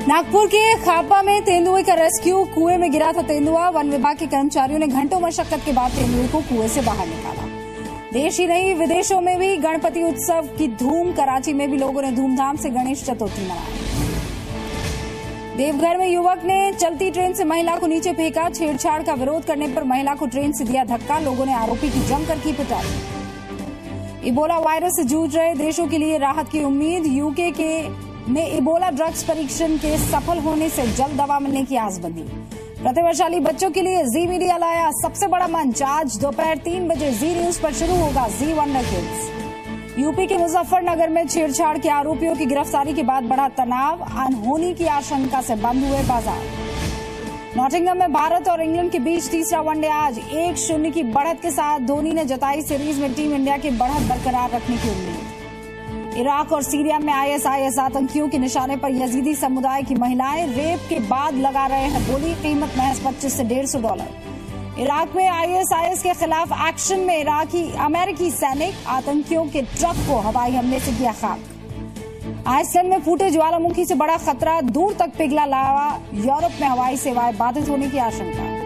नागपुर के खापा में तेंदुए का रेस्क्यू। कुएं में गिरा था तेंदुआ। वन विभाग के कर्मचारियों ने घंटों मशक्कत के बाद तेंदुए को कुएं से बाहर निकाला। देश ही नहीं, विदेशों में भी गणपति उत्सव की धूम। कराची में भी लोगों ने धूमधाम से गणेश चतुर्थी मनाई। देवघर में युवक ने चलती ट्रेन से महिला को नीचे फेंका। छेड़छाड़ का विरोध करने पर महिला को ट्रेन से दिया धक्का। लोगों ने आरोपी की जमकर की पिटाई। इबोला वायरस से जूझ रहे देशों के लिए राहत की उम्मीद। यूके में इबोला ड्रग्स परीक्षण के सफल होने से जल्द दवा मिलने की आस बंधी। प्रतिभाशाली बच्चों के लिए जी मीडिया लाया सबसे बड़ा मंच। आज दोपहर 3 बजे जी न्यूज पर शुरू होगा जी वंडर किड्स। यूपी के मुजफ्फरनगर में छेड़छाड़ के आरोपियों की गिरफ्तारी के बाद बढ़ा तनाव। अनहोनी की आशंका से बंद हुए बाजार। नॉटिंघम में भारत और इंग्लैंड के बीच तीसरा वनडे आज 1-0 की बढ़त के साथ धोनी ने जताई सीरीज में टीम इंडिया की बढ़त बरकरार रखने की उम्मीद। इराक और सीरिया में आईएसआईएस आतंकियों के निशाने पर यजीदी समुदाय की महिलाएं। रेप के बाद लगा रहे हैं बोली। कीमत महज $25 से $150। इराक में आईएसआईएस के खिलाफ एक्शन में अमेरिकी सैनिक। आतंकियों के ट्रक को हवाई हमले से किया खाक। आइसलैंड में फूटे ज्वालामुखी से बड़ा खतरा। दूर तक पिघला लावा। यूरोप में हवाई सेवाएं बाधित होने की आशंका।